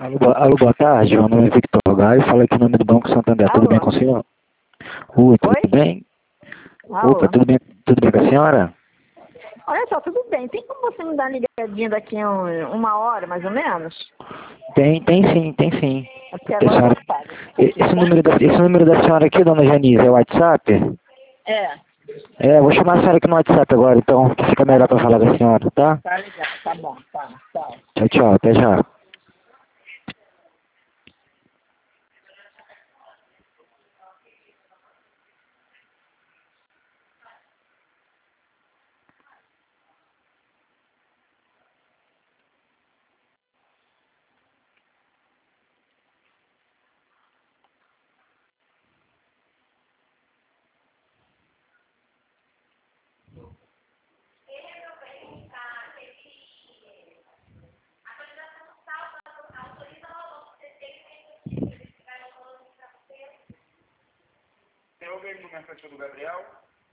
Alô, boa tarde. Meu nome é Victor Gaio. Fala aqui em nome do Banco Santander. Tudo bem Alô? com a senhora? Oi, tudo Oi? bem? Opa, Alô? tudo bem com a senhora? Olha só, tudo bem. Tem como você me dar uma ligadinha daqui a uma hora, mais ou menos? Tem sim, tem sim. É porque A agora eu tô senhora, ocupada. Aqui, esse tá? número da senhora aqui, dona Janice, é o WhatsApp? É, Eu vou chamar a senhora aqui no WhatsApp agora, então, que fica tá melhor bom. para falar com a senhora, tá? Tá legal, tá bom, tá, tchau. Tchau, tchau, até já. Tem alguém no mensagem do Gabriel?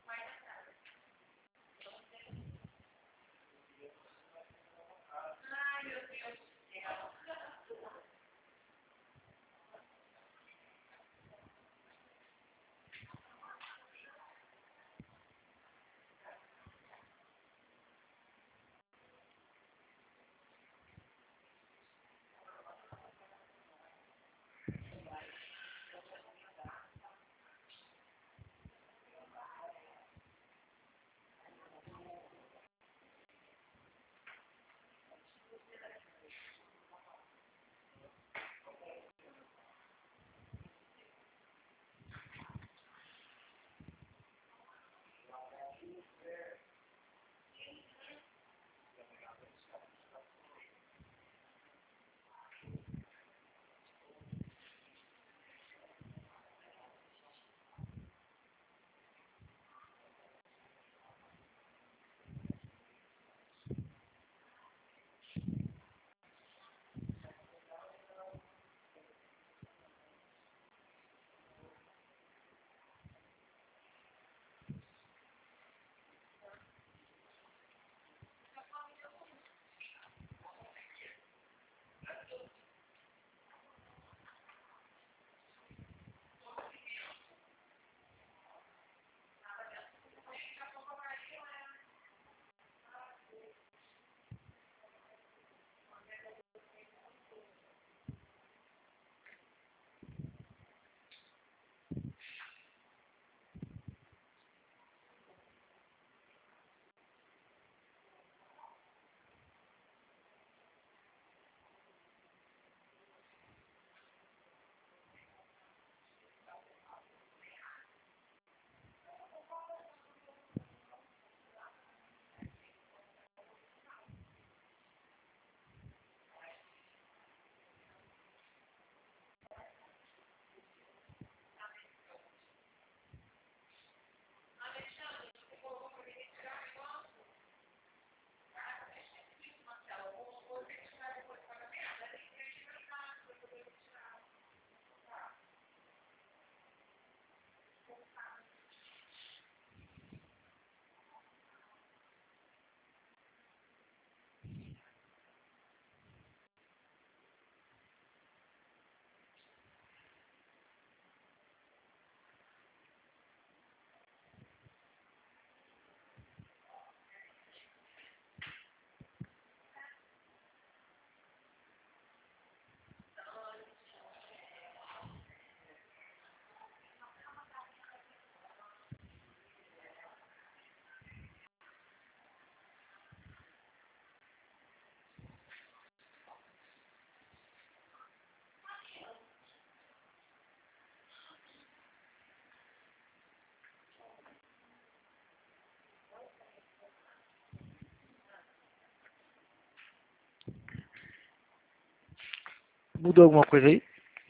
Mudou alguma coisa aí?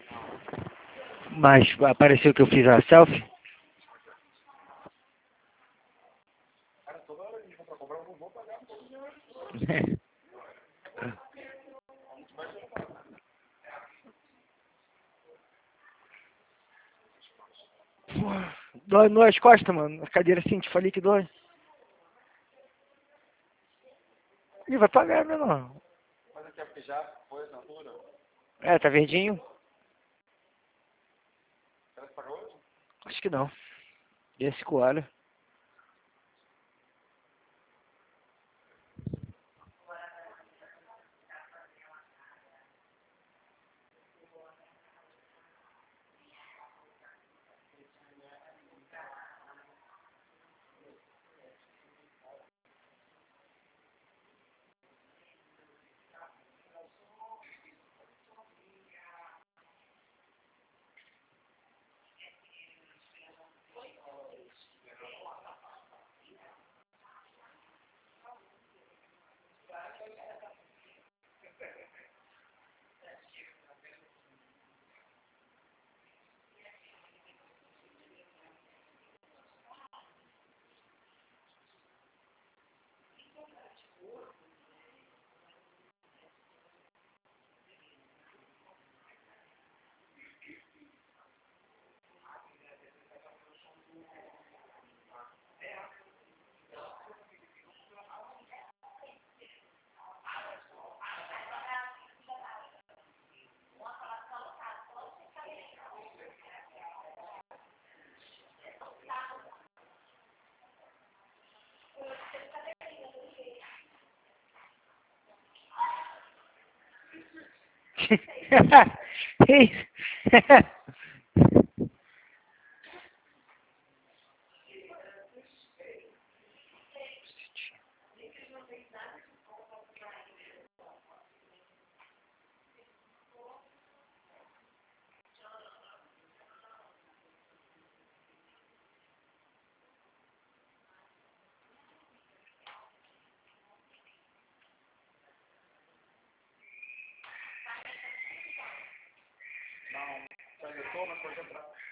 Mas apareceu que eu fiz a selfie? Cara, toda hora a gente vai comprar, eu não vou pagar. Dói as costas, mano. A cadeira assim, te falei que dói. Ele vai pagar, meu irmão. Mas aqui é porque já foi a assinatura? É, tá verdinho? Será que pagou hoje? Acho que não. Esse coalho. Que isso? Não. Já injetou, mas pode entrar.